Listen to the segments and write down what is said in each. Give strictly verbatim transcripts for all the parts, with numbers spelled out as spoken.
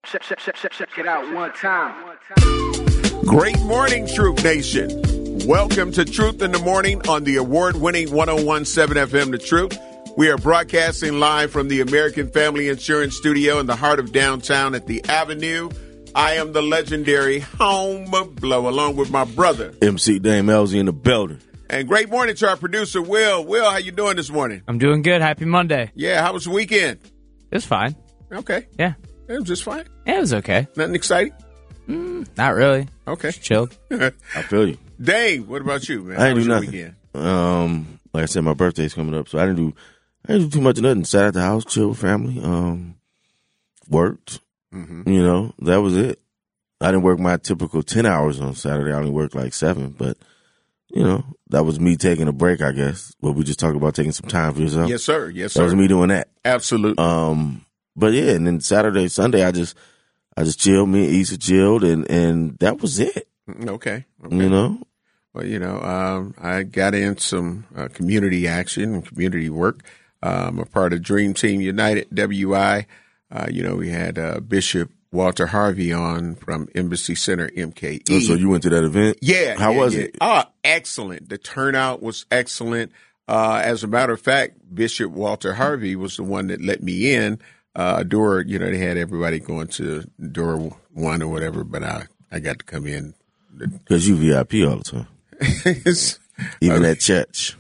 Check, check, check, check, check it out one time. Great morning, Truth Nation. Welcome to Truth in the Morning on the award-winning one oh one point seven F M, The Truth. We are broadcasting live from the American Family Insurance Studio in the heart of downtown at the Avenue. I am the legendary Home Blow, along with my brother, M C Dame Elzy in the building. And great morning to our producer, Will. Will, how you doing this morning? I'm doing good. Happy Monday. Yeah, how was the weekend? It was fine. Okay. Yeah. It was just fine. Yeah, it was okay. Nothing exciting? Mm, not really. Okay. Just chilled. I feel you. Dave, what about you, man? I didn't how was do your nothing. weekend? Um, like I said, my birthday's coming up, so I didn't do I didn't do too much of nothing. Sat at the house, chilled with family, um, worked. Mm-hmm. You know, that was it. I didn't work my typical ten hours on Saturday. I only worked like seven, but you know, that was me taking a break, I guess. What we just talked about, taking some time for yourself. Yes, sir. Yes, That sir. was me doing that. Absolutely. Um, but yeah, and then Saturday, Sunday, I just, I just chilled. Me and Issa chilled, and and that was it. Okay. okay. You know, Well, you know, um, I got in some uh, community action and community work. Um, a part of Dream Team United, W I. Uh, you know, we had uh, Bishop Walter Harvey on from Embassy Center, M K E. oh, so you went to that event? Yeah. How yeah, was yeah. it? Oh, excellent. The turnout was excellent. Uh, as a matter of fact, Bishop Walter Harvey was the one that let me in. Uh, door, you know, they had everybody going to door one or whatever, but I, I got to come in. Because you V I P all the time. Even at church.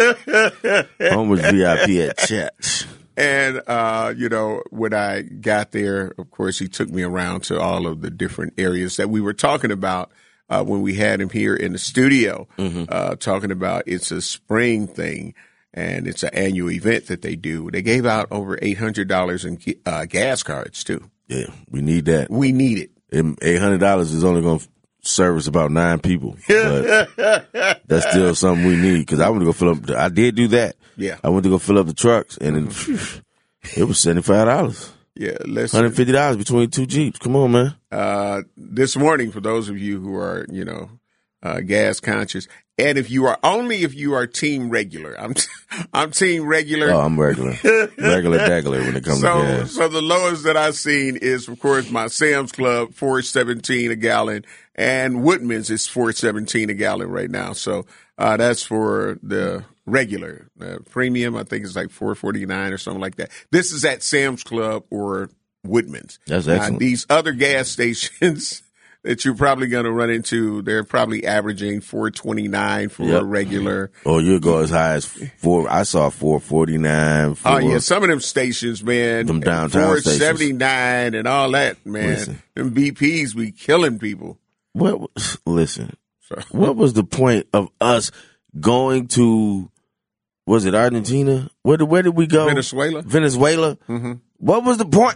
Home was V I P at church. And, uh, you know, when I got there, of course, he took me around to all of the different areas that we were talking about uh, when we had him here in the studio, Mm-hmm. uh, talking about it's a spring thing and it's an annual event that they do. They gave out over eight hundred dollars in uh, gas cards, too. Yeah, we need that. We need it. And eight hundred dollars is only going to service about nine people. But that's still something we need. Because I went to go fill up. The, I did do that. Yeah. I went to go fill up the trucks, and then, phew, it was seventy-five dollars. Yeah, let's one hundred fifty dollars between two Jeeps. Come on, man. Uh, this morning, for those of you who are, you know, uh, gas conscious, and if you are only if you are team regular, I'm, I'm team regular. Oh, I'm regular. regular degular when it comes so, to gas. So the lowest that I've seen is, of course, my Sam's Club, four seventeen a gallon, and Woodman's is four seventeen a gallon right now. So, uh, that's for the regular. Uh, premium, I think it's like four forty-nine or something like that. This is at Sam's Club or Woodman's. That's Now, excellent. these other gas stations that you're probably going to run into, they're probably averaging four twenty-nine for Yep. a regular. Or you'll go as high as four. I saw four forty-nine. Oh, yeah, some of them stations, man. Them downtown four stations. seventy-nine and all that, man. Listen. Them B Ps be killing people. What? Listen. So, What was the point of us going to? Was it Argentina? Where did Where did we go? Venezuela. Venezuela. Mm-hmm. What was the point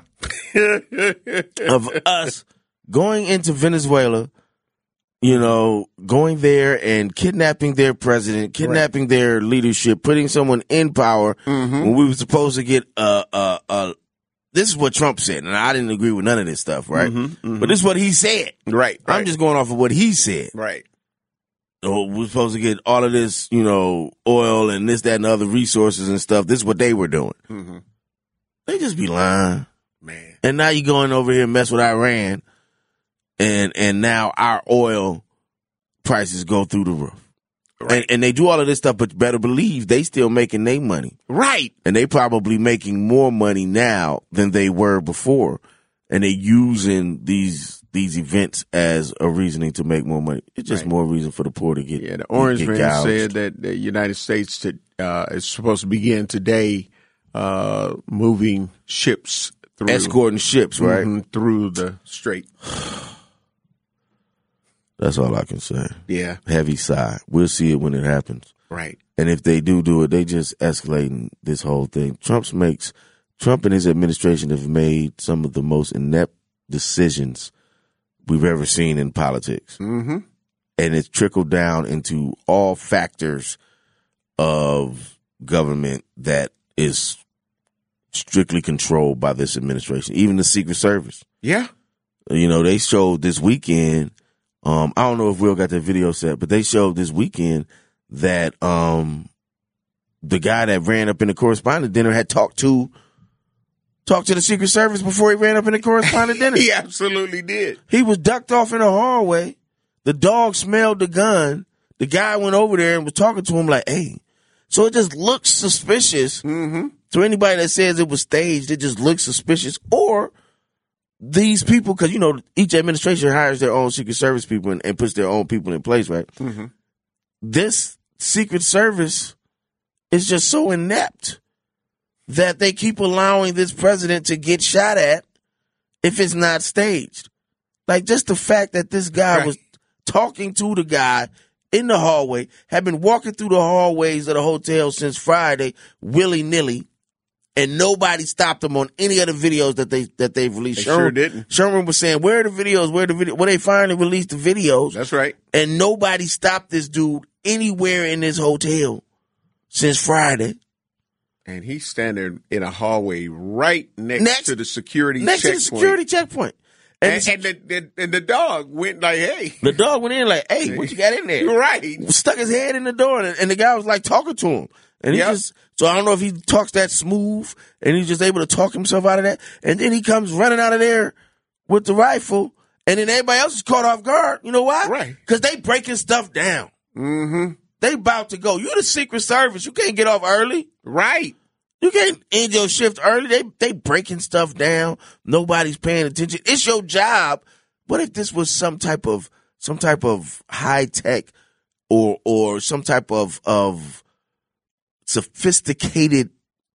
of us going into Venezuela? You know, going there and kidnapping their president, kidnapping their leadership, putting someone in power Mm-hmm. when we were supposed to get a, a, a. This is what Trump said, and I didn't agree with none of this stuff, right? Mhm, mhm. But this is what he said. Right, right. I'm just going off of what he said. right. Oh, we're supposed to get all of this, you know, oil and this, that, and other resources and stuff. This is what they were doing. Mm-hmm. They just be lying. Man. And now you going over here and mess with Iran, and and now our oil prices go through the roof. Right. And, and they do all of this stuff, but better believe they still making their money. Right. And they probably making more money now than they were before. And they using these these events as a reasoning to make more money. It's just Right. more reason for the poor to get Yeah, the Orange get Man gouged. said that the United States to, uh, is supposed to begin today uh, moving ships through. Escorting ships, right? Mhm, through the strait. That's all I can say. Yeah, Heavy sigh. We'll see it when it happens. right. And if they do do it, they just escalating this whole thing. Trump's makes Trump and his administration have made some of the most inept decisions we've ever seen in politics. Mm-hmm. And it's trickled down into all factors of government that is strictly controlled by this administration, even the Secret Service. Yeah. You know, they showed this weekend, um, I don't know if Will got that video set, but they showed this weekend that um, the guy that ran up in the correspondent dinner had talked to talk to the Secret Service before he ran up in the correspondent dinner. He absolutely did. He was ducked off in the hallway. The dog smelled the gun. The guy went over there and was talking to him like, hey. So it just looks suspicious. Mm-hmm. To anybody that says it was staged, it just looks suspicious. Or these people, because, you know, each administration hires their own Secret Service people and, and puts their own people in place, right? Mm-hmm. This Secret Service is just so inept that they keep allowing this president to get shot at if it's not staged. Like, just the fact that this guy right. was talking to the guy in the hallway, had been walking through the hallways of the hotel since Friday, willy-nilly, and nobody stopped him on any of the videos that they that they've released. They Sherman, sure didn't. Sherman was saying, where are the videos? Where are the videos? Well, they finally released the videos. That's right. And nobody stopped this dude anywhere in this hotel since Friday. And he's standing in a hallway right next, Next- to the security Next checkpoint. to the security checkpoint. And, And, and, the, the, and the dog went like, hey. the dog went in like, hey, what you got in there? You're right. Stuck his head in the door, and, and the guy was like talking to him. And he Yep. just, so I don't know if he talks that smooth, and he's just able to talk himself out of that. And then he comes running out of there with the rifle, and then everybody else is caught off guard. You know why? Right. Because they breaking stuff down. Mm-hmm. They about to go. You're the Secret Service. You can't get off early. Right. You can't end your shift early. They they breaking stuff down. Nobody's paying attention. It's your job. What if this was some type of some type of high tech or or some type of of sophisticated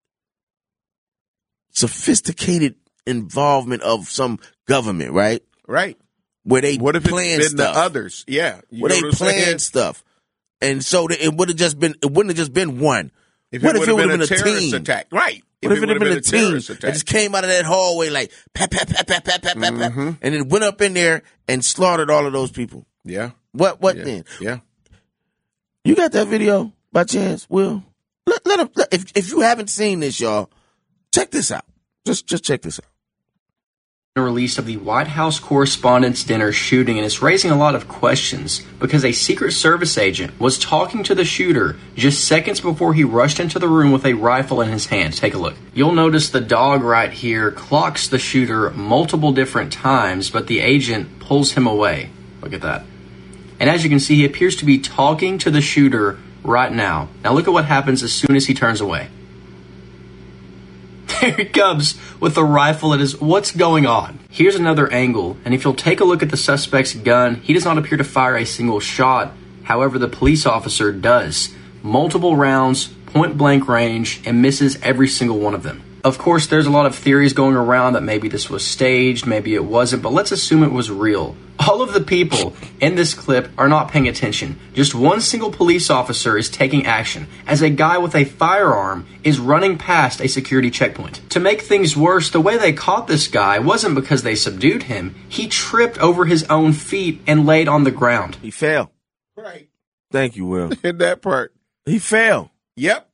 sophisticated involvement of some government, right? Right. Where they What if plan it's been stuff. the others? Yeah. You Where know they what I'm plan saying? stuff. And so that it would have just been it wouldn't have just been one. If What it if would it have been, would've a been a terrorist team? attack? Right. What if it had would've been a a team terrorist that attack? just came out of that hallway like pat pat pat pat pat pat pat pat, Mm-hmm. and then went up in there and slaughtered all of those people? Yeah. What what Yeah. then? Yeah. You got that video by chance, Will? Let, let him. Let, if if you haven't seen this, y'all, check this out. Just just check this out. The release of the White House Correspondents' Dinner shooting, and it's raising a lot of questions because a Secret Service agent was talking to the shooter just seconds before he rushed into the room with a rifle in his hand. Take a look. You'll notice the dog right here clocks the shooter multiple different times, but the agent pulls him away. Look at that. And as you can see, he appears to be talking to the shooter right now. Now look at what happens as soon as he turns away. There he comes with the rifle at his... What's going on? Here's another angle, and if you'll take a look at the suspect's gun, he does not appear to fire a single shot. However, the police officer does. Multiple rounds, point-blank range, and misses every single one of them. Of course, there's a lot of theories going around that maybe this was staged, maybe it wasn't, but let's assume it was real. All of the people in this clip are not paying attention. Just one single police officer is taking action as a guy with a firearm is running past a security checkpoint. To make things worse, the way they caught this guy wasn't because they subdued him. He tripped over his own feet and laid on the ground. He fell. Right. Thank you, Will. In that part. He fell. Yep.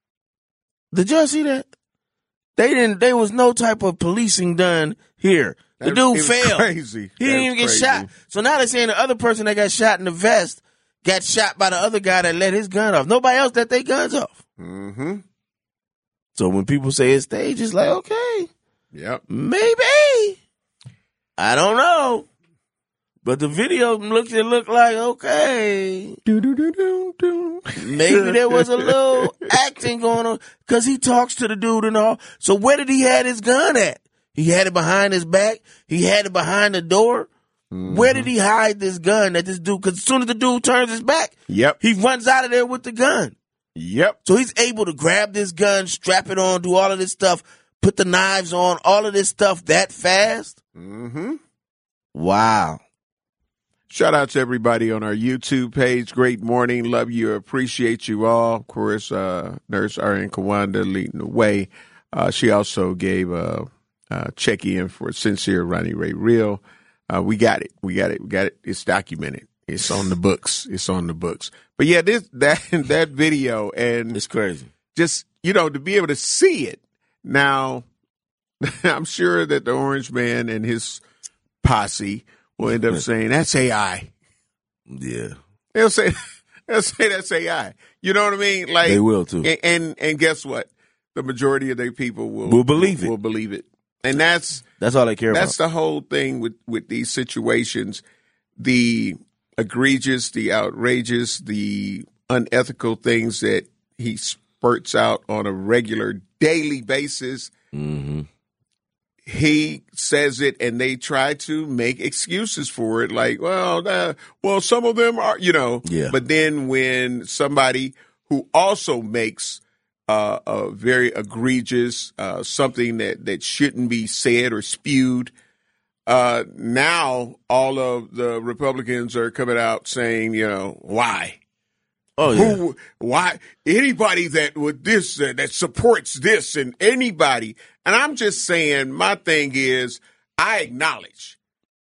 Did y'all see that? They didn't. There was no type of policing done here. The That- dude it was failed. crazy. He That didn't even was get crazy. shot. So now they're saying the other person that got shot in the vest got shot by the other guy that let his gun off. Nobody else let their guns off. Mm-hmm. So when people say it's staged, it's like, okay, Yep. maybe. I don't know. But the video looks it looked like, okay, Do-do-do-do-do. maybe there was a little acting going on because he talks to the dude and all. So where did he have his gun at? He had it behind his back. He had it behind the door. Mm-hmm. Where did he hide this gun that this dude? Because as soon as the dude turns his back, Yep. he runs out of there with the gun. Yep. So he's able to grab this gun, strap it on, do all of this stuff, put the knives on, all of this stuff that fast. Mm-hmm. Wow. Shout out to everybody on our YouTube page. Great morning. Love you. Appreciate you all. Of course, uh, Nurse Arian Kawanda leading the way. Uh, she also gave a, a check-in for Sincere Ronnie Ray Real. Uh, we got it. We got it. We got it. It's documented. It's on the books. It's on the books. But yeah, this, that, that video and It's crazy. just, you know, to be able to see it. Now, I'm sure that the Orange Man and his posse will end up saying, that's A I. Yeah. They'll say, they'll say that's A I. You know what I mean? Like They will too. And and, and guess what? The majority of their people will Will believe it. Will believe it. And that's That's all they care that's about. the whole thing with, with these situations. The egregious, the outrageous, the unethical things that he spurts out on a regular daily basis. Mm-hmm. He says it and they try to make excuses for it. Like, well, uh, well, some of them are, you know, Yeah. But then when somebody who also makes uh, a very egregious, uh, something that, that shouldn't be said or spewed, uh, now all of the Republicans are coming out saying, you know, why? Oh, yeah. Who, why anybody that with this uh, that supports this and anybody, and I'm just saying, my thing is, I acknowledge,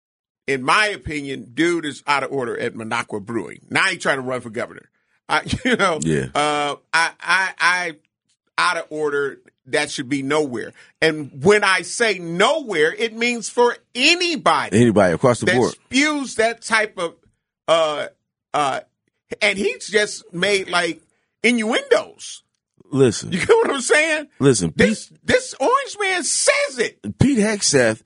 in my opinion, dude is out of order at Minocqua Brewing. Now he's trying to run for governor. I, you know, Yeah. uh, I, I, I, out of order. That should be nowhere. And when I say nowhere, it means for anybody, Anybody across the that board. spews that type of, uh, uh, and he's just made like innuendos. Listen, You get what I'm saying? listen. Pete, This this orange man says it. Pete Hegseth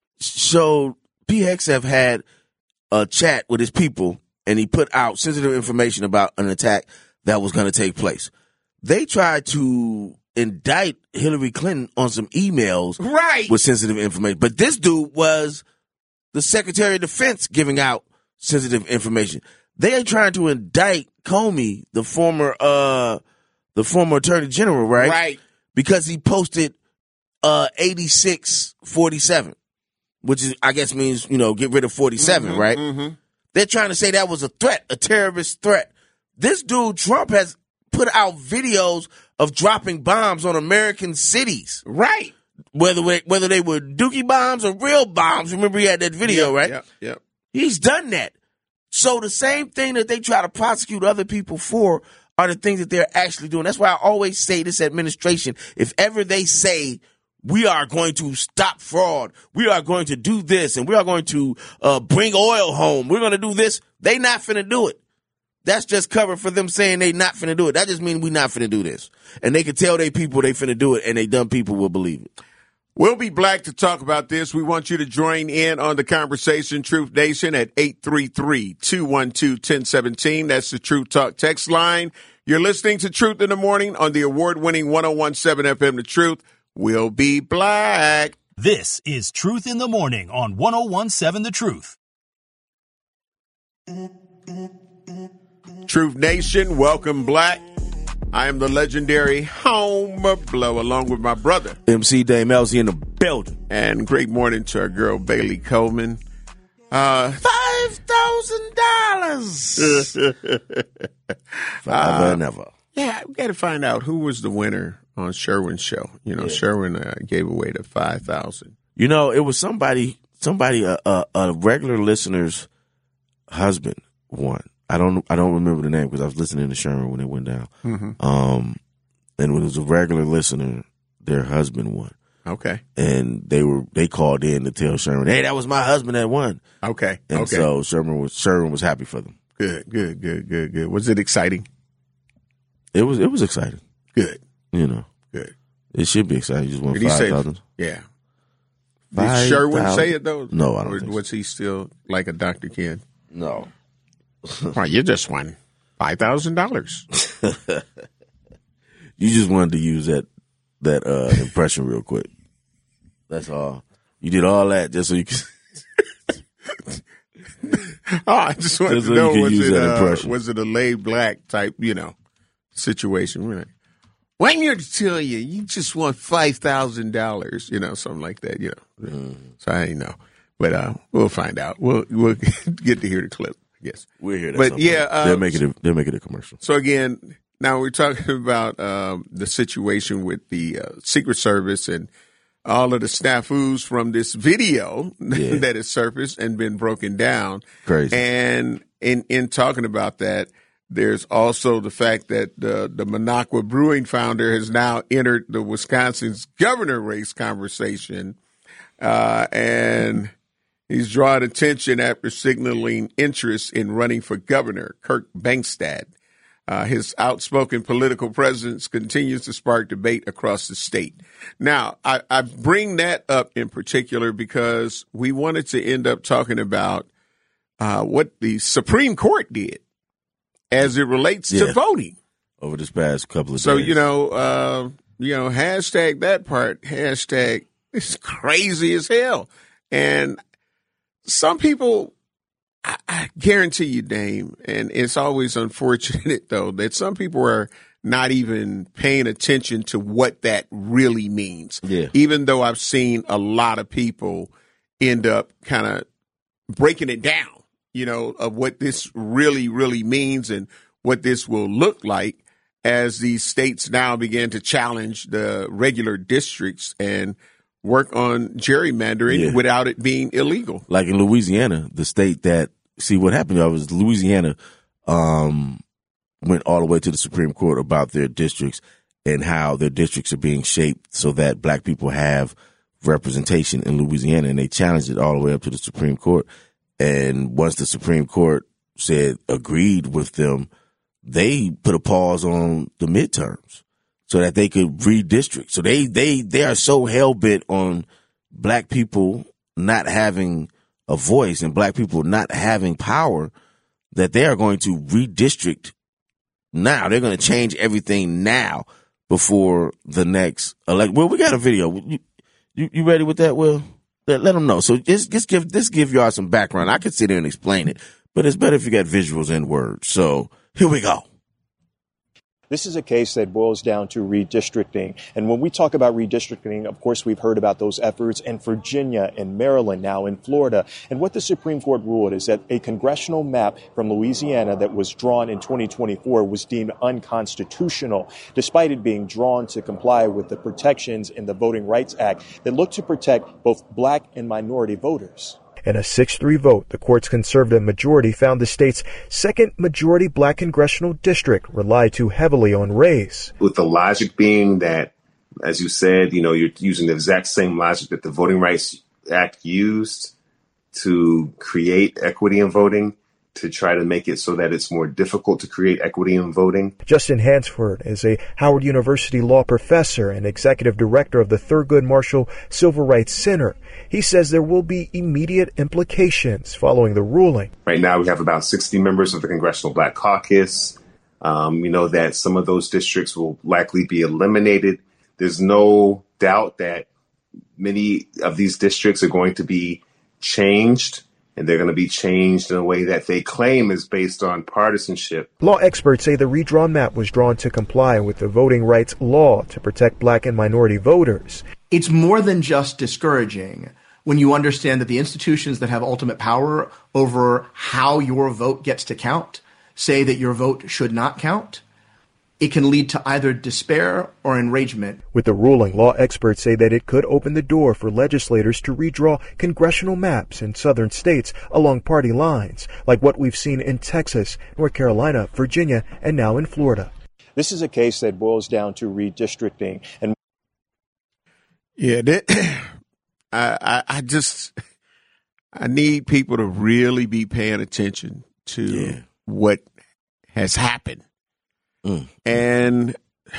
showed Pete Hegseth had a chat with his people, and he put out sensitive information about an attack that was going to take place. They tried to indict Hillary Clinton on some emails Right. with sensitive information, but this dude was the Secretary of Defense giving out sensitive information. They are trying to indict Comey, the former uh the former Attorney General, right? Right. Because he posted uh eighty-six forty-seven, which is I guess means, you know, get rid of forty-seven, Mhm, right? mhm. They're trying to say that was a threat, a terrorist threat. This dude Trump has put out videos of dropping bombs on American cities, Right. whether we- whether they were dookie bombs or real bombs. Remember he had that video, Yep, right? Yep. Yep. He's done that. So the same thing that they try to prosecute other people for are the things that they're actually doing. That's why I always say this administration, if ever they say we are going to stop fraud, we are going to do this, and we are going to uh, bring oil home, we're going to do this, they not finna do it. That's just cover for them saying they not finna do it. That just means we not finna do this. And they can tell they people they finna do it, and they dumb people will believe it. We'll be back to talk about this. We want you to join in on the conversation, Truth Nation, at eight three three, two one two, one oh one seven. That's the Truth Talk text line. You're listening to Truth in the Morning on the award-winning one oh one seven F M The Truth. We'll be back. This is Truth in the Morning on one oh one seven The Truth. Truth Nation, welcome back. I am the legendary Homer Blow, along with my brother. M C Dame Elsie in the building. And great morning to our girl, Bailey Coleman. Uh, Five thousand dollars. Forever and ever. yeah, we got to find out who was the winner on Sherwin's show. You know, Sherwin uh, gave away the five thousand. You know, it was somebody, somebody, a, a, a regular listener's husband won. I don't, I don't remember the name because I was listening to Sherman when it went down. Mm-hmm. Um, and when it was a regular listener, their husband won, Okay. and they were they called in to tell Sherman, "Hey, that was my husband that won." Okay. And okay. so Sherman was Sherman was happy for them. Good, good, good, good, good. Was it exciting? It was it was exciting. Good, You know, good. it should be exciting. You just won Did he five say? thousand. Yeah. Did Five Sherwin thousand? say it though? No, I don't Or think so. was he still like a Doctor Ken? No, Well, you just won five thousand dollars. you just wanted to use that that uh, impression real quick. That's all. You did all that just so you could. Oh, I just wanted Just to so you know could was use it that uh, impression. was it a laid black type, you know, situation? We're like, when you're to tell you, you just want five thousand dollars, you know, something like that, you know. Mm. So I didn't know, but uh, we'll find out. We'll we'll get to hear the clip, I guess. We're here. But yeah, uh, they'll make it. A, they'll make it a commercial. So again, now we're talking about um, the situation with the uh, Secret Service and all of the snafus from this video Yeah. that has surfaced and been broken down. Crazy. And in in talking about that, there's also the fact that the the Minocqua Brewing founder has now entered the Wisconsin's governor race conversation, uh, and he's drawn attention after signaling interest in running for governor. Kirk Bangstad Uh, his outspoken political presence continues to spark debate across the state. Now, I, I bring that up in particular because we wanted to end up talking about uh, what the Supreme Court did as it relates yeah. to voting over this past couple of so, days. So, you know, uh, you know, hashtag that part, hashtag it's crazy as hell. And some people, I, I guarantee you, Dame, and it's always unfortunate, though, that some people are not even paying attention to what that really means. Yeah. Even though I've seen a lot of people end up kind of breaking it down, you know, of what this really, really means and what this will look like as these states now begin to challenge the regular districts and work on gerrymandering yeah. without it being illegal. Like in Louisiana, the state that, see what happened, y'all, was Louisiana um, went all the way to the Supreme Court about their districts and how their districts are being shaped so that black people have representation in Louisiana. And they challenged it all the way up to the Supreme Court. And once the Supreme Court said, agreed with them, they put a pause on the midterms so that they could redistrict. So they, they, they are so hell bent on black people not having a voice and black people not having power that they are going to redistrict now. They're going to change everything now before the next election. Well, we got a video. You, you, you ready with that, Will? Let, let them know. So just, just give, just give y'all some background. I could sit here and explain it, but it's better if you got visuals and words. So here we go. This is a case that boils down to redistricting. And when we talk about redistricting, of course, we've heard about those efforts in Virginia, in Maryland, now in Florida. And what the Supreme Court ruled is that a congressional map from Louisiana that was drawn in twenty twenty-four was deemed unconstitutional, despite it being drawn to comply with the protections in the Voting Rights Act that look to protect both black and minority voters. In a six three vote, the court's conservative majority found the state's second majority black congressional district relied too heavily on race. With the logic being that, as you said, you know, you're using the exact same logic that the Voting Rights Act used to create equity in voting, to try to make it so that it's more difficult to create equity in voting. Justin Hansford is a Howard University law professor and executive director of the Thurgood Marshall Civil Rights Center. He says there will be immediate implications following the ruling. Right now, we have about sixty members of the Congressional Black Caucus. Um, we know that some of those districts will likely be eliminated. There's no doubt that many of these districts are going to be changed, and they're going to be changed in a way that they claim is based on partisanship. Law experts say the redrawn map was drawn to comply with the voting rights law to protect black and minority voters. It's more than just discouraging when you understand that the institutions that have ultimate power over how your vote gets to count say that your vote should not count. It can lead to either despair or enragement. With the ruling, law experts say that it could open the door for legislators to redraw congressional maps in southern states along party lines, like what we've seen in Texas, North Carolina, Virginia, and now in Florida. This is a case that boils down to redistricting. And yeah, that, I, I, I just, I need people to really be paying attention to yeah. what has happened. Mm. And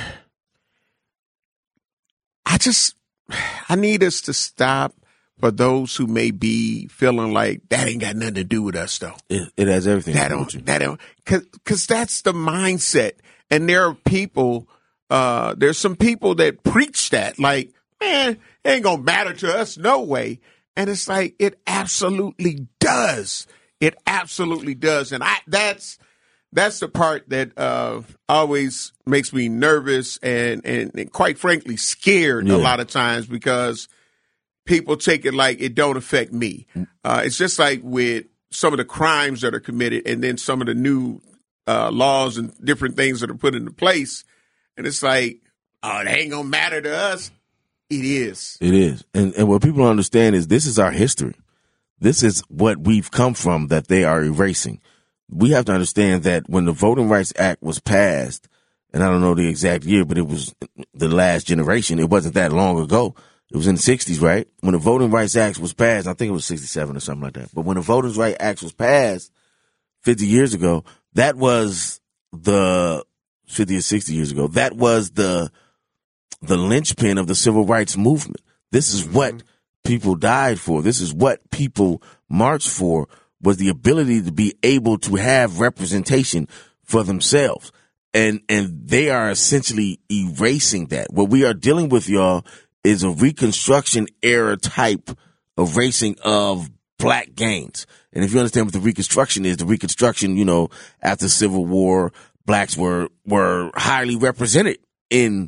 I just, I need us to stop for those who may be feeling like that ain't got nothing to do with us, though. It, it has everything that to do with you. That don't, cause, cause that's the mindset. And there are people, uh, there's some people that preach that, like, man, it ain't gonna matter to us, no way. And it's like, it absolutely does. It absolutely does. And I, that's, That's the part that uh, always makes me nervous and, and, and quite frankly, scared yeah. a lot of times because people take it like it don't affect me. Uh, it's just like with some of the crimes that are committed and then some of the new uh, laws and different things that are put into place. And it's like, oh, it ain't going to matter to us. It is. It is. And, and what people don't understand is this is our history. This is what we've come from that they are erasing. We have to understand that when the Voting Rights Act was passed, and I don't know the exact year, but it was the last generation. It wasn't that long ago. It was in the sixties, right? When the Voting Rights Act was passed, I think it was sixty-seven or something like that. But when the Voting Rights Act was passed fifty years ago, that was the fifty or sixty years ago. That was the the linchpin of the civil rights movement. This is what people died for. This is what people marched for, was the ability to be able to have representation for themselves. And and they are essentially erasing that. What we are dealing with, y'all, is a Reconstruction era type erasing of black gains. And if you understand what the Reconstruction is, the Reconstruction, you know, after the Civil War, blacks were were highly represented in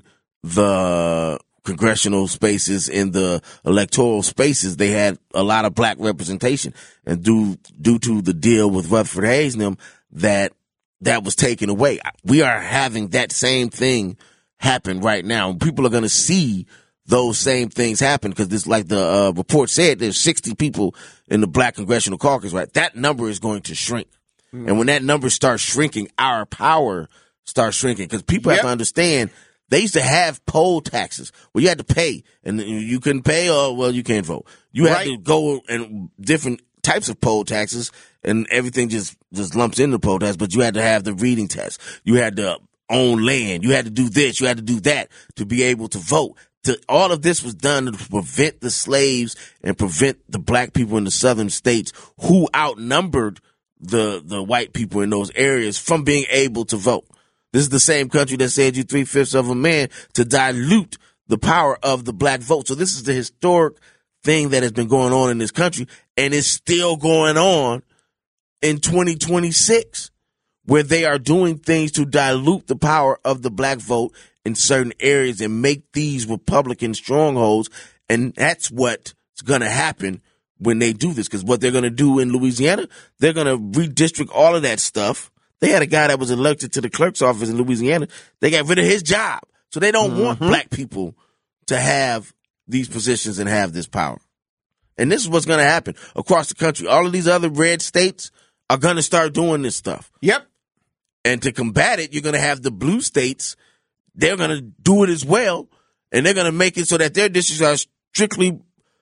the congressional spaces, in the electoral spaces. They had a lot of black representation. And due due to the deal with Rutherford Hayes and them, that that was taken away. We are having that same thing happen right now. People are going to see those same things happen because this, like the uh, report said, there's sixty people in the black congressional caucus, right? That number is going to shrink. Mm. And when that number starts shrinking, our power starts shrinking because people yep. have to understand they used to have poll taxes where you had to pay and you couldn't pay or, well, you can't vote. You right. had to go and different types of poll taxes and everything just, just lumps into the poll tax, but you had to have the reading test. You had to own land. You had to do this. You had to do that to be able to vote. To, all of this was done to prevent the slaves and prevent the black people in the southern states who outnumbered the, the white people in those areas from being able to vote. This is the same country that said you three-fifths of a man to dilute the power of the black vote. So this is the historic thing that has been going on in this country, and it's still going on in twenty twenty-six, where they are doing things to dilute the power of the black vote in certain areas and make these Republican strongholds. And that's what's going to happen when they do this, because what they're going to do in Louisiana, they're going to redistrict all of that stuff. They had a guy that was elected to the clerk's office in Louisiana. They got rid of his job. So they don't mm-hmm. want black people to have these positions and have this power. And this is what's going to happen across the country. All of these other red states are going to start doing this stuff. Yep. And to combat it, you're going to have the blue states. They're going to do it as well. And they're going to make it so that their districts are strictly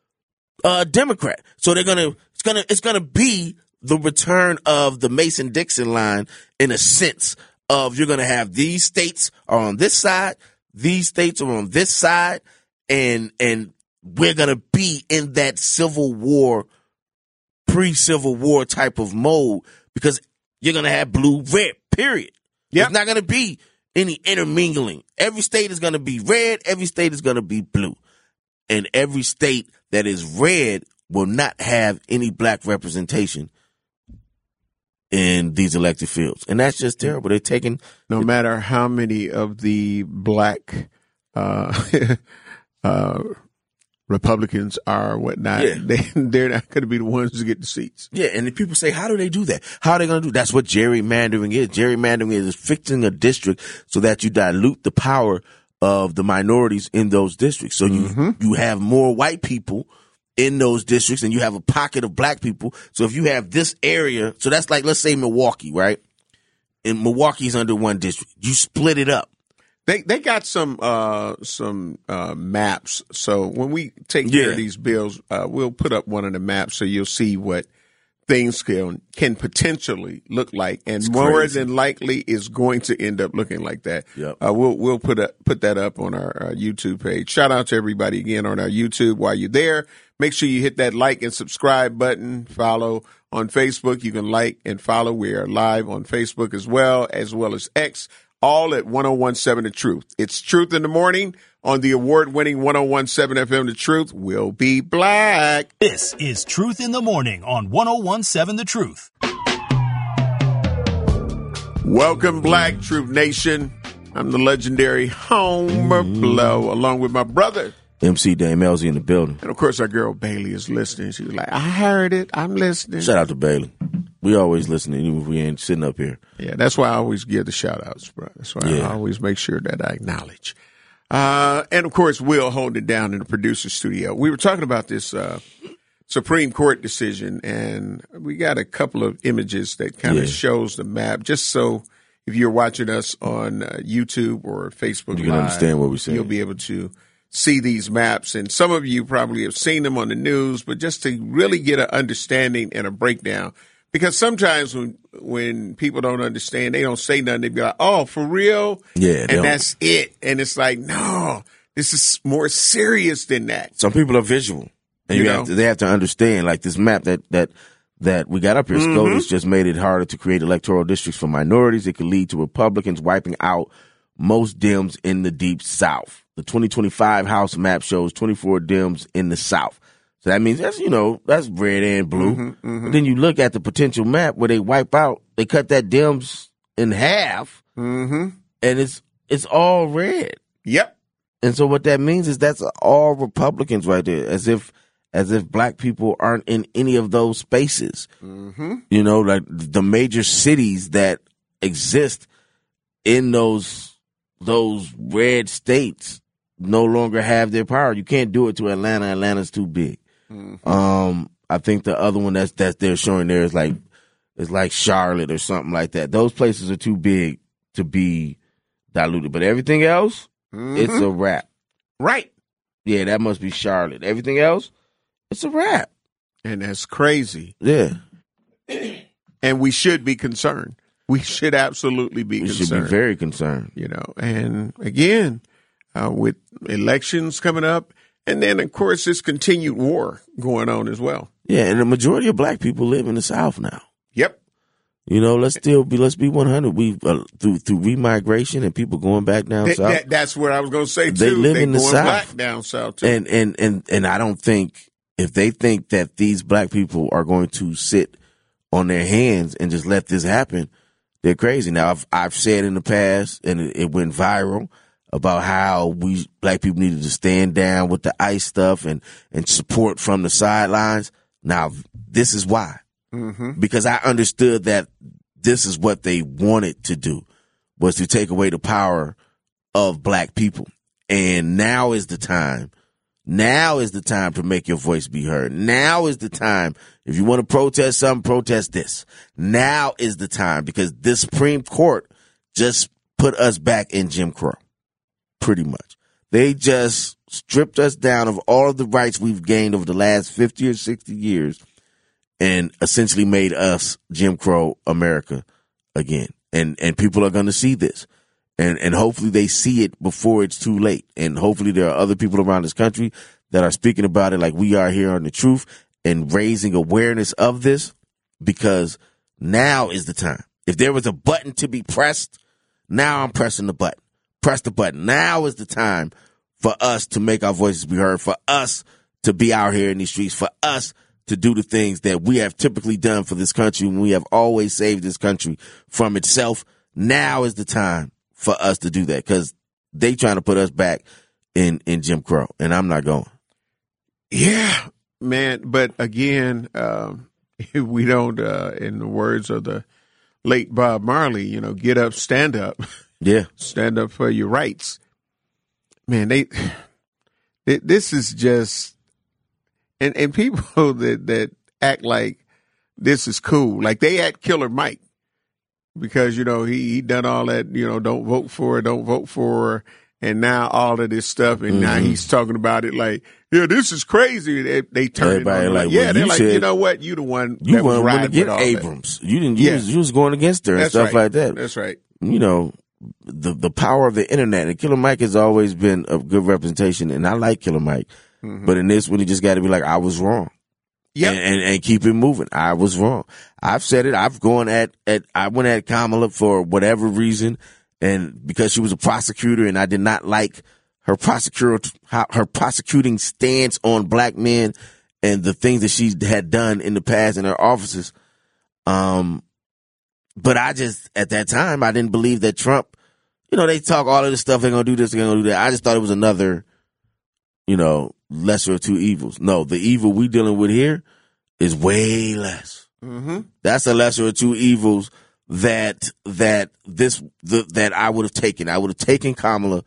uh, Democrat. So they're going to, it's going to, it's going to be the return of the Mason-Dixon line in a sense of you're going to have these states are on this side, these states are on this side, and and we're going to be in that Civil War, pre-Civil War type of mode because you're going to have blue, red, period. Yep. There's not going to be any intermingling. Every state is going to be red, every state is going to be blue. And every state that is red will not have any black representation in these elected fields. And that's just terrible. They're taking... No matter how many of the black uh, uh, Republicans are whatnot, yeah. they, they're not going to be the ones to get the seats. Yeah, and if people say, how do they do that? How are they going to do that? That's what gerrymandering is. Gerrymandering is fixing a district so that you dilute the power of the minorities in those districts. So you, mm-hmm. you have more white people in those districts and you have a pocket of black people. So if you have this area, so that's like, let's say Milwaukee, right? And Milwaukee's under one district. You split it up. They they got some uh, some uh, maps. So when we take care Yeah. of these bills, uh, we'll put up one of the maps so you'll see what things can, can potentially look like, and It's more crazy. than likely is going to end up looking like that. Yep. Uh, we'll we'll put up, put that up on our uh, YouTube page. Shout out to everybody again on our YouTube. While you're there, make sure you hit that like and subscribe button. Follow on Facebook. You can like and follow. We are live on Facebook as well, as well as X. All at one oh one seven The Truth. It's Truth in the Morning on the award-winning one oh one seven F M. The Truth will be black. This is Truth in the Morning on one oh one seven The Truth. Welcome, Black Truth Nation. I'm the legendary Homer Blow, along with my brother. M C Dame Elsie in the building. And, of course, our girl Bailey is listening. She was like, I heard it. I'm listening. Shout out to Bailey. We always listening, even if we ain't sitting up here. Yeah, that's why I always give the shout-outs, bro. That's why Yeah. I always make sure that I acknowledge. Uh, and, of course, Will holding it down in the producer studio. We were talking about this uh, Supreme Court decision, and we got a couple of images that kind of Yeah. shows the map, just so if you're watching us on uh, YouTube or Facebook You can Live, understand what we're saying. you'll be able to see these maps. And some of you probably have seen them on the news, but just to really get an understanding and a breakdown, Because sometimes when when people don't understand, they don't say nothing. They be like, "Oh, for real?" Yeah, and that's it. And it's like, no, this is more serious than that. Some people are visual, and you, you know? have to, they have to understand. Like this map that that that we got up here, mm-hmm. SCOTUS just made it harder to create electoral districts for minorities. It could lead to Republicans wiping out most Dems in the Deep South. The twenty twenty-five House map shows twenty-four Dems in the South. So that means that's, you know, that's red and blue. Mm-hmm, mm-hmm. But then you look at the potential map where they wipe out, they cut that Dems in half, mm-hmm. and it's it's all red. Yep. And so what that means is that's all Republicans right there, as if as if black people aren't in any of those spaces. Mm-hmm. You know, like the major cities that exist in those those red states no longer have their power. You can't do it to Atlanta. Atlanta's too big. Mm-hmm. Um, I think the other one that's that they're showing there is like is like Charlotte or something like that. Those places are too big to be diluted. But everything else, mm-hmm. it's a wrap. Right. Yeah, that must be Charlotte. Everything else, it's a wrap. And that's crazy. Yeah. And we should be concerned. We should absolutely be we concerned. We should be very concerned. You know, and again, uh, with elections coming up, and then, of course, this continued war going on as well. Yeah, and the majority of black people live in the South now. Yep. You know, let's still be let's be one hundred. We uh, through through remigration and people going back down that, south. That, that's what I was going to say too. They live they in the going South, black down south too. And and and and I don't think if they think that these black people are going to sit on their hands and just let this happen, they're crazy. Now I've I've said in the past, and it, it went viral, about how we black people needed to stand down with the ICE stuff and, and support from the sidelines. Now, this is why. Mm-hmm. Because I understood that this is what they wanted to do, was to take away the power of black people. And now is the time. Now is the time to make your voice be heard. Now is the time. If you want to protest something, protest this. Now is the time, because the Supreme Court just put us back in Jim Crow. Pretty much. They just stripped us down of all of the rights we've gained over the last fifty or sixty years and essentially made us Jim Crow America again. And and people are going to see this. And and hopefully they see it before it's too late. And hopefully there are other people around this country that are speaking about it like we are here on The Truth and raising awareness of this, because now is the time. If there was a button to be pressed, now I'm pressing the button. Press the button. Now is the time for us to make our voices be heard, for us to be out here in these streets, for us to do the things that we have typically done for this country when we have always saved this country from itself. Now is the time for us to do that, because they trying to put us back in, in Jim Crow, and I'm not going. Yeah, man. But again, um, we don't, uh, in the words of the late Bob Marley, you know, get up, stand up. Yeah. Stand up for your rights. Man, they, they this is just, and, and people that, that act like this is cool, like they act Killer Mike, because, you know, he, he done all that, you know, don't vote for her, don't vote for her, and now all of this stuff, and mm-hmm. now he's talking about it like, yeah, this is crazy. They, they turn Everybody it on. like, like, yeah, well, they're you like, said, you know what, you the one you that was riding against with all Abrams. That. You didn't, you, yeah. was, you was going against her and That's stuff right. like that. That's right. You know, the the power of the internet. And Killer Mike has always been a good representation, and I like Killer Mike. Mm-hmm. But in this one, he just got to be like, I was wrong. Yeah, and, and, and keep it moving. I was wrong. I've said it. I've gone at, at I went at Kamala for whatever reason, and because she was a prosecutor, and I did not like her prosecutor her prosecuting stance on black men and the things that she had done in the past in her offices. Um, but I just at that time I didn't believe that Trump. You know, they talk all of this stuff. They're gonna do this. They're gonna do that. I just thought it was another, you know, lesser of two evils. No, the evil we dealing with here is way less. Mm-hmm. That's a lesser of two evils that that this the, that I would have taken. I would have taken Kamala.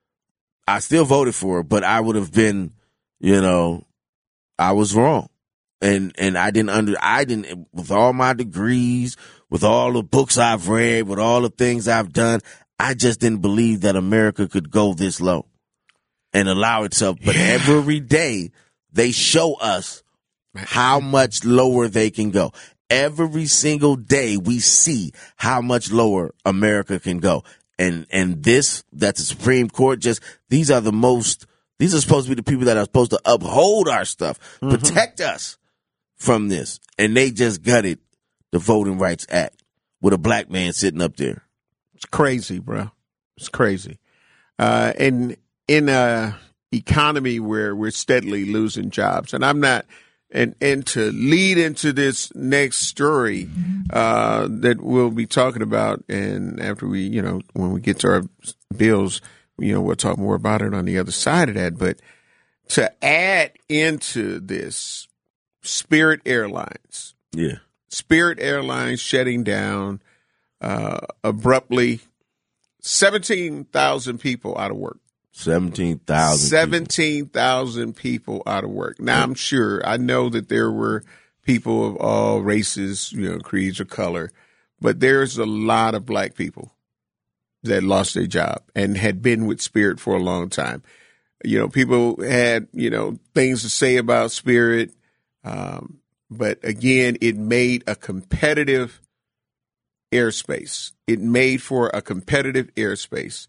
I still voted for her, but I would have been, you know, I was wrong, and and I didn't under I didn't with all my degrees, with all the books I've read, with all the things I've done. I just didn't believe that America could go this low and allow itself. But yeah. every day they show us how much lower they can go. every single day we see how much lower America can go. And and this, that the Supreme Court just, these are the most, these are supposed to be the people that are supposed to uphold our stuff, mm-hmm. protect us from this. And they just gutted the Voting Rights Act with a black man sitting up there. It's crazy, bro. It's crazy. Uh, and in a economy where we're steadily losing jobs, and I'm not, and, and to lead into this next story uh, that we'll be talking about, and after we, you know, when we get to our bills, you know, we'll talk more about it on the other side of that. But to add into this, Spirit Airlines. Yeah. Spirit Airlines shutting down uh, abruptly, seventeen thousand people out of work. seventeen thousand seventeen thousand people out of work. Now, I'm sure, I know that there were people of all races, you know, creeds or color, but there's a lot of black people that lost their job and had been with Spirit for a long time. You know, people had, you know, things to say about Spirit. Um, but again, it made a competitive airspace. It made for a competitive airspace.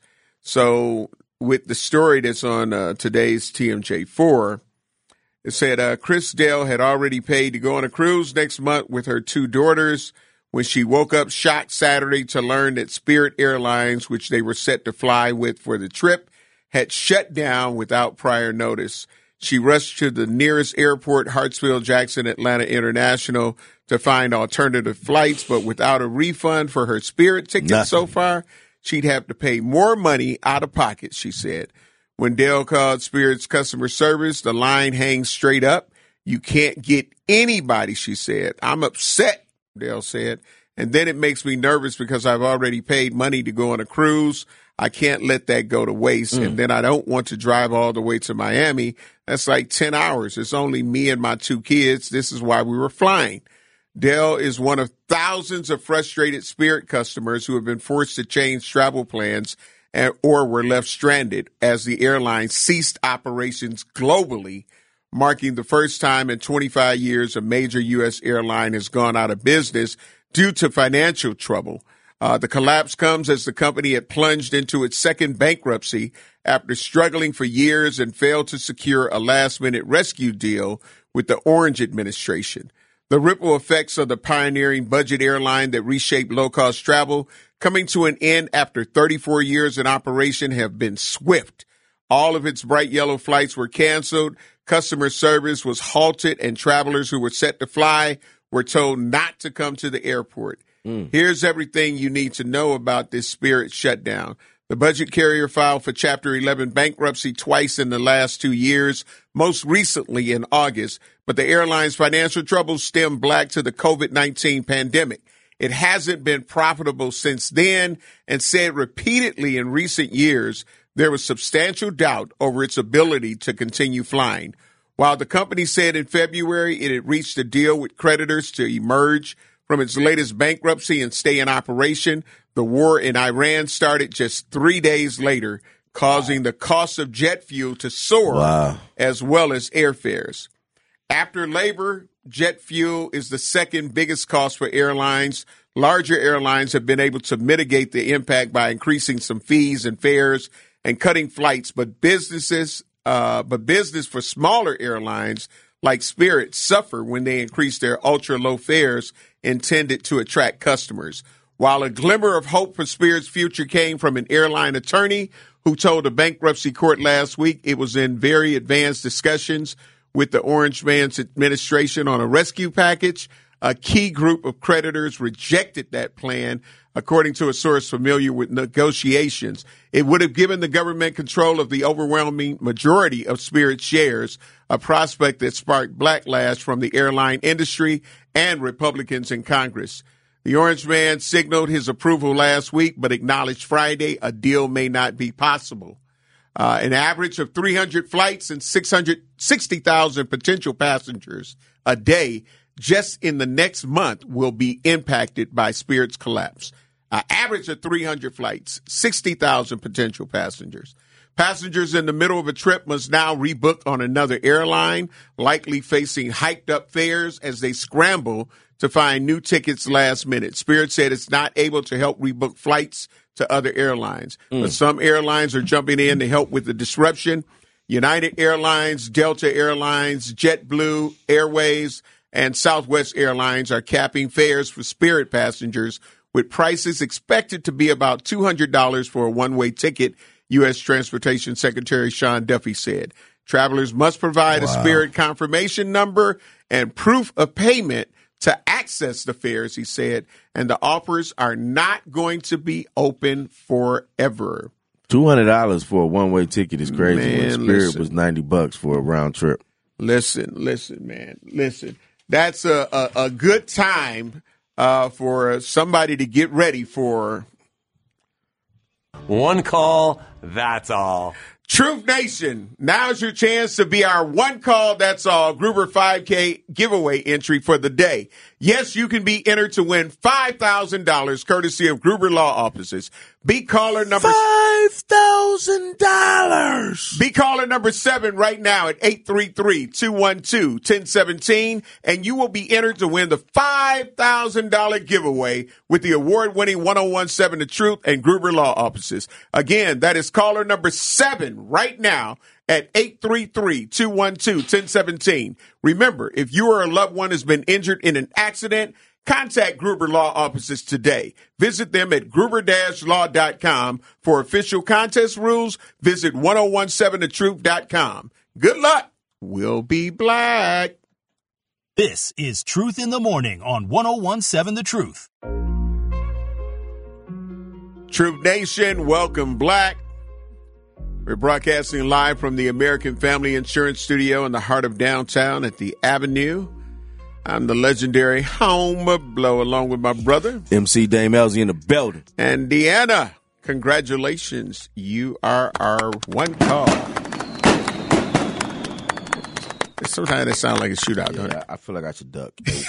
So with the story that's on uh, today's T M J four, it said uh, Chris Dale had already paid to go on a cruise next month with her two daughters when she woke up shocked Saturday to learn that Spirit Airlines, which they were set to fly with for the trip, had shut down without prior notice. She rushed to the nearest airport, Hartsfield-Jackson Atlanta International, to find alternative flights, but without a refund for her Spirit ticket Nothing. so far, she'd have to pay more money out of pocket, she said. When Dale called Spirit's customer service, the line hangs straight up. You can't get anybody, she said. I'm upset, Dale said. And then it makes me nervous because I've already paid money to go on a cruise. I can't let that go to waste. Mm. And then I don't want to drive all the way to Miami. That's like ten hours. It's only me and my two kids. This is why we were flying. Dell is one of thousands of frustrated Spirit customers who have been forced to change travel plans and, or were left stranded as the airline ceased operations globally, marking the first time in twenty-five years a major U S airline has gone out of business due to financial trouble. Uh, the collapse comes as the company had plunged into its second bankruptcy after struggling for years and failed to secure a last-minute rescue deal with the Orange administration. The ripple effects of the pioneering budget airline that reshaped low-cost travel coming to an end after thirty-four years in operation have been swift. All of its bright yellow flights were canceled, customer service was halted, and travelers who were set to fly were told not to come to the airport. Mm. Here's everything you need to know about this Spirit shutdown. The budget carrier filed for Chapter eleven bankruptcy twice in the last two years, most recently in August, but the airline's financial troubles stem back to the COVID nineteen pandemic. It hasn't been profitable since then and said repeatedly in recent years there was substantial doubt over its ability to continue flying. While the company said in February it had reached a deal with creditors to emerge from its latest bankruptcy and stay in operation, the war in Iran started just three days later, causing the cost of jet fuel to soar, wow. as well as airfares. After labor, jet fuel is the second biggest cost for airlines. Larger airlines have been able to mitigate the impact by increasing some fees and fares and cutting flights, but businesses, uh, but business for smaller airlines like Spirit suffer when they increase their ultra-low fares intended to attract customers. While a glimmer of hope for Spirit's future came from an airline attorney who told a bankruptcy court last week it was in very advanced discussions with the Orange Man's administration on a rescue package, a key group of creditors rejected that plan, according to a source familiar with negotiations. It would have given the government control of the overwhelming majority of Spirit shares, a prospect that sparked backlash from the airline industry and Republicans in Congress. The Orange Man signaled his approval last week, but acknowledged Friday a deal may not be possible. Uh, an average of three hundred flights and six hundred sixty thousand potential passengers a day just in the next month will be impacted by Spirit's collapse. An average of three hundred flights, sixty thousand potential passengers. Passengers in the middle of a trip must now rebook on another airline, likely facing hiked up fares as they scramble to find new tickets last minute. Spirit said it's not able to help rebook flights to other airlines, mm. but some airlines are jumping in to help with the disruption. United Airlines, Delta Airlines, JetBlue Airways, and Southwest Airlines are capping fares for Spirit passengers with prices expected to be about two hundred dollars for a one-way ticket, U S Transportation Secretary Sean Duffy said. Travelers must provide wow. a Spirit confirmation number and proof of payment to access the fares, he said, and the offers are not going to be open forever. two hundred dollars for a one-way ticket is crazy. Man, when Spirit listen. was ninety bucks for a round trip. Listen, listen, man, listen. That's a, a, a good time uh, for somebody to get ready for one call, that's all. Truth Nation, now's your chance to be our one call, that's all, Gruber five K giveaway entry for the day. Yes, you can be entered to win five thousand dollars courtesy of Gruber Law Offices. Be caller number five thousand dollars. Be caller number seven right now at eight three three, two one two, one zero one seven, and you will be entered to win the five thousand dollars giveaway with the award-winning one oh one seven The Truth and Gruber Law Offices. Again, that is caller number seven right now at eight three three, two one two, one zero one seven. Remember, if you or a loved one has been injured in an accident, contact Gruber Law Offices today. Visit them at gruber dash law dot com for official contest rules. Visit ten seventeen the truth dot com. Good luck. We'll be black. This is Truth in the Morning on ten seventeen The Truth. Truth Nation, welcome black. We're broadcasting live from the American Family Insurance Studio in the heart of downtown at the Avenue. I'm the legendary Homer Blow along with my brother, M C Dame Elsie in the building. And Deanna, congratulations. You are our one call. Sometimes it sounds like a shootout, yeah, don't it? I feel like I should duck.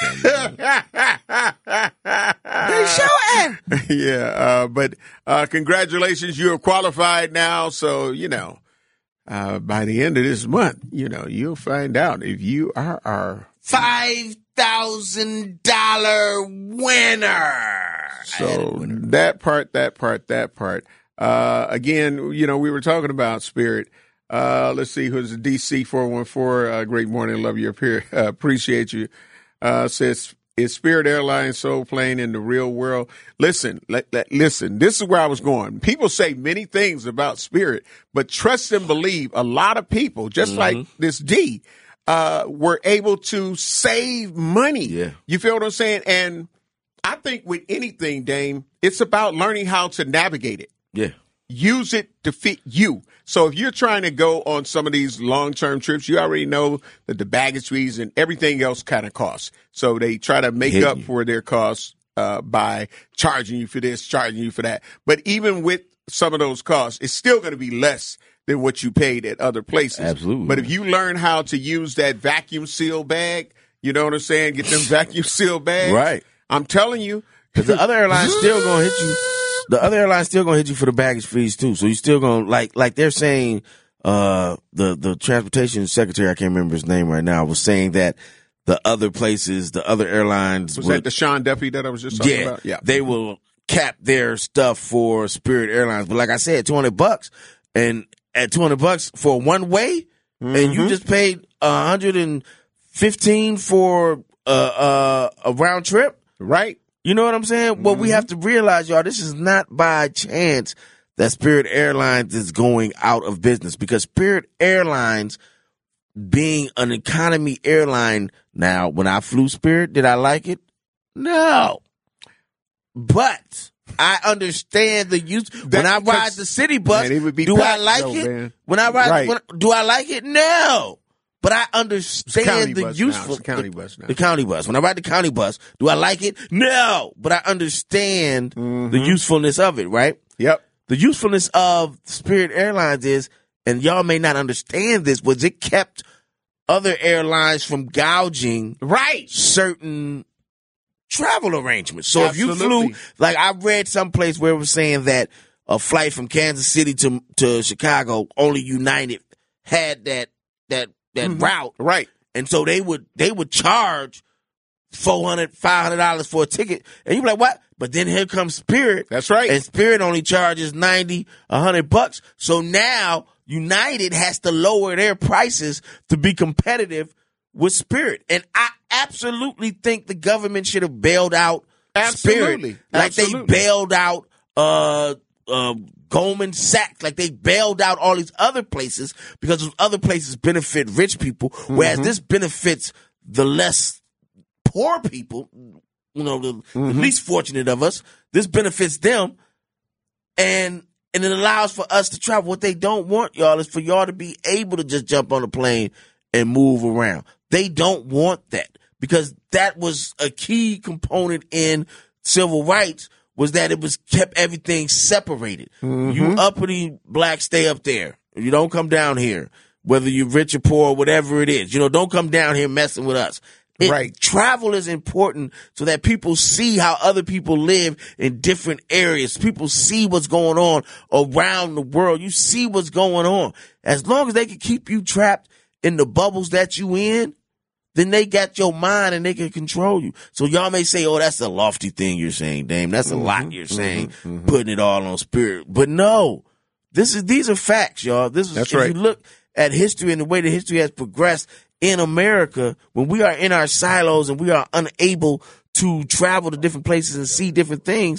They shooting. Yeah, uh, but uh, congratulations. You are qualified now. So, you know, uh, by the end of this month, you know, you'll find out if you are our five thousand dollars winner. So that part, that part, that part. Uh, again, you know, we were talking about Spirit. Uh, let's see who's D C four one four. Uh, great morning. Love you up here. Uh, appreciate you. Uh, says, is Spirit Airlines soul plane in the real world? Listen, let, let, listen, this is where I was going. People say many things about Spirit, but trust and believe a lot of people, just mm-hmm. like this D, uh, were able to save money. Yeah. You feel what I'm saying? And I think with anything, Dame, it's about learning how to navigate it. Yeah. Use it to fit you. So if you're trying to go on some of these long-term trips, you already know that the baggage fees and everything else kind of costs. So they try to make up for their costs uh, by charging you for this, charging you for that. But even with some of those costs, it's still going to be less than what you paid at other places. Absolutely. But if you learn how to use that vacuum seal bag, you know what I'm saying? Get them vacuum seal bags. Right. I'm telling you. Because the other airline's still going to hit you. The other airline's still gonna hit you for the baggage fees too. So you still gonna like like they're saying uh the the transportation secretary, I can't remember his name right now, was saying that the other places, the other airlines was would, that the Sean Duffy that I was just talking yeah, about? Yeah. They will cap their stuff for Spirit Airlines. But like I said, two hundred bucks and at two hundred bucks for one way mm-hmm. and you just paid one hundred fifteen for uh uh a round trip. Right. You know what I'm saying? Mm-hmm. Well, we have to realize, y'all, this is not by chance that Spirit Airlines is going out of business, because Spirit Airlines, being an economy airline, now, when I flew Spirit, did I like it? No. But I understand the use. That, when I ride the city bus, man, do I like though, it? Man. When I ride, right. when, do I like it? No. But I understand the useful the county bus now. The county bus. When I ride the county bus, do I like it? No. But I understand mm-hmm. the usefulness of it, right? Yep. The usefulness of Spirit Airlines is, and y'all may not understand this, was it kept other airlines from gouging right certain travel arrangements. So Absolutely. If you flew, like I read someplace where it was saying that a flight from Kansas City to to Chicago, only United had that that that mm-hmm. route, right? And so they would they would charge four hundred dollars, five hundred dollars for a ticket. And you be like, what? But then here comes Spirit. That's right. And Spirit only charges ninety, a hundred bucks. So now United has to lower their prices to be competitive with Spirit. And I absolutely think the government should have bailed out Absolutely. Spirit. Like Absolutely. they bailed out uh, uh, Goldman Sachs. Like they bailed out all these other places because those other places benefit rich people, whereas Mm-hmm. this benefits the less poor people, you know, the, Mm-hmm. the least fortunate of us. This benefits them, and and it allows for us to travel. What they don't want, y'all, is for y'all to be able to just jump on a plane and move around. They don't want that because that was a key component in civil rights, was that it was kept everything separated. Mm-hmm. You uppity blacks stay up there. You don't come down here, whether you're rich or poor, whatever it is. You know, don't come down here messing with us. It, Right. Travel is important so that people see how other people live in different areas. People see what's going on around the world. You see what's going on. As long as they can keep you trapped in the bubbles that you in, then they got your mind and they can control you. So y'all may say, oh, that's a lofty thing you're saying, Dame. That's a Mm-hmm. lot you're saying, putting it all on Spirit. But no, this is these are facts, y'all. This is That's if right. you look at history and the way that history has progressed in America, when we are in our silos and we are unable to travel to different places and see different things,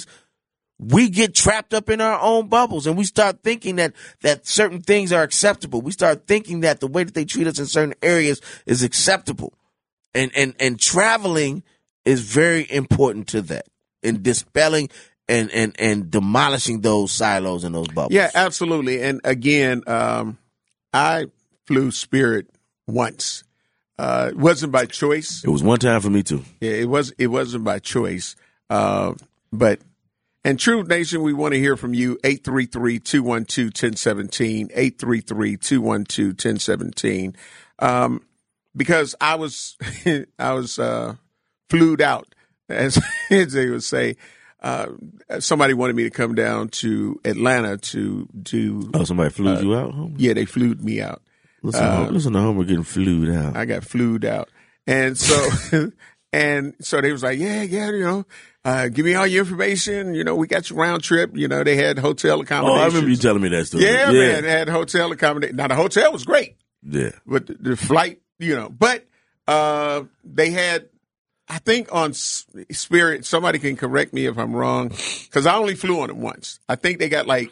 we get trapped up in our own bubbles and we start thinking that, that certain things are acceptable. We start thinking that the way that they treat us in certain areas is acceptable. And, and, and traveling is very important to that, in dispelling and, and, and demolishing those silos and those bubbles. Yeah, absolutely. And again, um, I flew Spirit once. Uh, it wasn't by choice. It was one time for me too. Yeah, it was. It wasn't by choice. Uh, but and True Nation, we want to hear from you. eight three three, two one two, one zero one seven. eight three three, two one two, one zero one seven. Um, because I was, I was uh, flued out, as, as they would say. Uh, somebody wanted me to come down to Atlanta to do. Oh, somebody flew uh, you out, homie? Yeah, they flued me out. Listen, Uh, to, listen to Homer getting flued out. I got flued out. And so, and so they was like, yeah, yeah, you know, uh, give me all your information. You know, we got your round trip. You know, they had hotel Oh, accommodations. I remember you telling me that story. Yeah, man, they had hotel accommodation. Now the hotel was great, Yeah. but the, the flight, you know, but, uh, they had, I think on S- Spirit, somebody can correct me if I'm wrong, cause I only flew on it once. I think they got like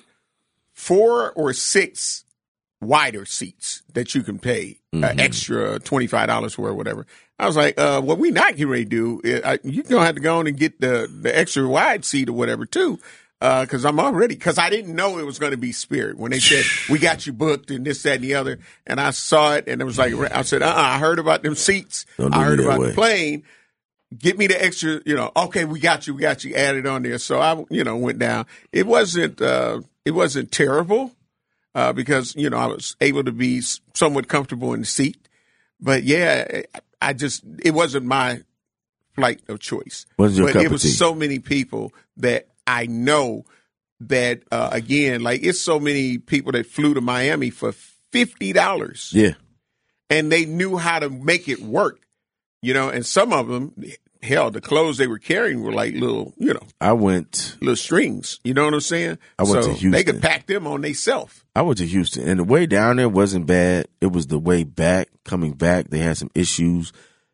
four or six wider seats that you can pay uh, Mm-hmm. extra twenty-five dollars for or whatever. I was like, uh, what we not getting ready to do, is, I, you're going to have to go on and get the, the extra wide seat or whatever too. Uh, cause I'm already, cause I didn't know it was going to be Spirit when they said, we got you booked and this, that, and the other. And I saw it and it was like, I said, uh-uh, I heard about them seats. Don't do I heard me that about way. the plane. Get me the extra, you know, okay, we got you, we got you added on there. So I, you know, went down. It wasn't, uh, it wasn't terrible. Uh, because, you know, I was able to be somewhat comfortable in the seat. But yeah, I just, it wasn't my flight of choice. Wasn't your but cup it of was tea. so many people that I know that, uh, again, like it's so many people that flew to Miami for fifty dollars. Yeah. And they knew how to make it work, you know, and some of them, hell, the clothes they were carrying were like little, you know, I went, little strings. You know what I'm saying? I went so to Houston. They could pack them on themselves. I went to Houston, and the way down there wasn't bad. It was the way back, coming back. They had some issues.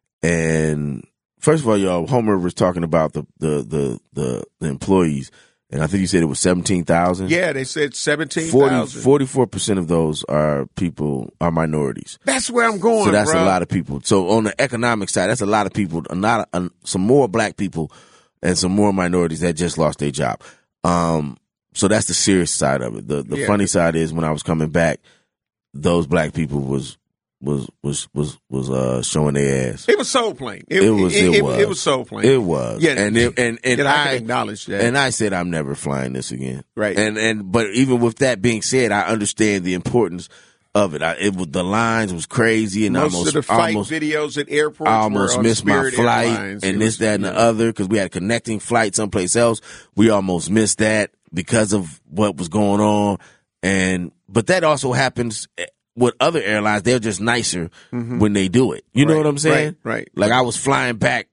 And first of all, y'all, Homer was talking about the, the, the, the, the employees. And I think you said it was seventeen thousand. Yeah, they said seventeen forty, thousand. forty-four percent of those are people, are minorities. That's where I'm going, So that's bro. a lot of people. So on the economic side, that's a lot of people, a lot of, uh, some more black people and some more minorities that just lost their job. Um, so that's the serious side of it. The the Yeah. funny side is when I was coming back, those black people was was was was was uh showing their ass. It was Soul Plane. It, was it, it, was it was Soul Plane. It was. Yeah, And it, and and yeah, I I, can acknowledge that. and I said I'm never flying this again. Right. And and but even with that being said, I understand the importance of it. I, it was the lines was crazy, and Most almost of the flight almost, videos at airports I almost were on missed my Spirit flight Airlines. and It this, was- that, and the yeah. other because we had a connecting flight someplace else. We almost missed that because of what was going on. And but that also happens with other airlines. They're just nicer when they do it. You know Right, what I'm saying? right, right. Like I was flying back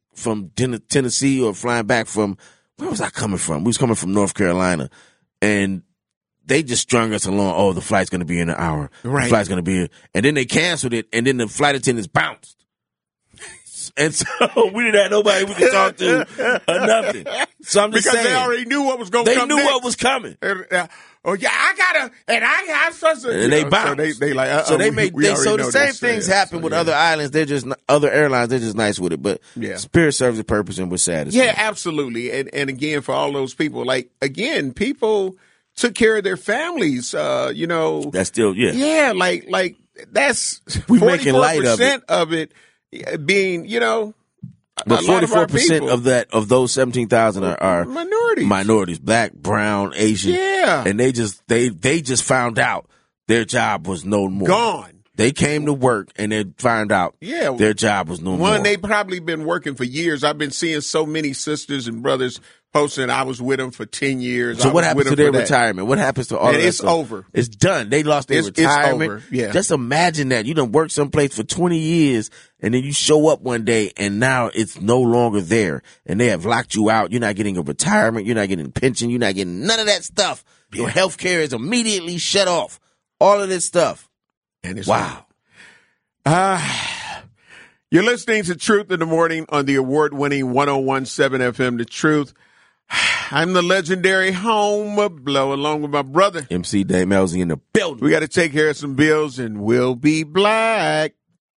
from Ten- Tennessee or flying back from, where was I coming from? We was coming from North Carolina, and they just strung us along. Oh, the flight's going to be in an hour. Right. The flight's going to be here. And then they canceled it, and then the flight attendants bounced. And so we didn't have nobody we could talk to or nothing. So I'm just because saying. they already knew what was going to They come knew next. what was coming. And, uh, oh, yeah, I got to, and I got supposed to. And you they know, bounced. So they, they like, uh-uh, so they we, made, we they, already so the know same this. things Yeah, happen so, with yeah. other islands. They're just, other airlines, they're just nice with it. But Yeah. Spirit serves a purpose and we're satisfied. Yeah, absolutely. And and again, for all those people, like, again, people took care of their families, uh, you know. That's still, yeah. Yeah, like, like that's We making light of it. of it being, you know, But a lot of our forty-four percent people- of that, of those seventeen thousand are, are minorities. minorities, black, brown, Asian. Yeah. And they just, they, they just found out their job was no more. Gone. They came to work and they found out Yeah. their job was no more. One, they probably been working for years. I've been seeing so many sisters and brothers posting, I was with them for ten years. So I what was happens with to them their for that. retirement? What happens to all And of that it's stuff? over. It's done. They lost their It's- it's retirement. over. Yeah. Just imagine that. You done worked someplace for twenty years and then you show up one day and now it's no longer there and they have locked you out. You're not getting a retirement. You're not getting a pension. You're not getting none of that stuff. Your health care is immediately shut off. All of this stuff. And it's Wow. Ah, you're listening to Truth in the Morning on the award-winning one oh one point seven F M, The Truth. I'm the legendary Home Blow, along with my brother. M C Dave Melzy in the building. We got to take care of some bills, and we'll be black.